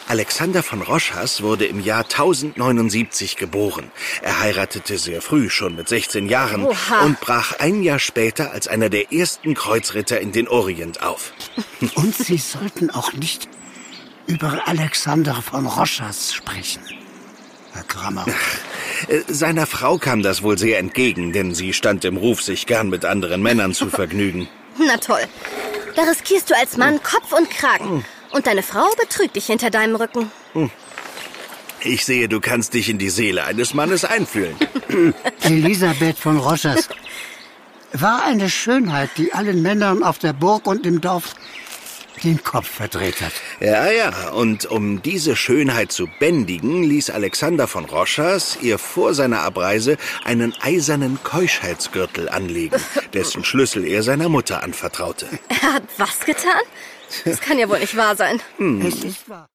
Alexander von Rochas wurde im Jahr 1079 geboren. Er heiratete sehr früh, schon mit 16 Jahren, und brach ein Jahr später als einer der ersten Kreuzritter in den Orient auf. Und Sie sollten auch nicht über Alexander von Rochas sprechen, Herr Grammer. Seiner Frau kam das wohl sehr entgegen, denn sie stand im Ruf, sich gern mit anderen Männern zu vergnügen. Na toll. Da riskierst du als Mann Kopf und Kragen. Und deine Frau betrügt dich hinter deinem Rücken. Ich sehe, du kannst dich in die Seele eines Mannes einfühlen. Elisabeth von Rochas war eine Schönheit, die allen Männern auf der Burg und im Dorf den Kopf verdreht hat. Ja, und um diese Schönheit zu bändigen, ließ Alexander von Rochas ihr vor seiner Abreise einen eisernen Keuschheitsgürtel anlegen, dessen Schlüssel er seiner Mutter anvertraute. Er hat was getan? Das kann ja wohl nicht wahr sein. Es ist wahr.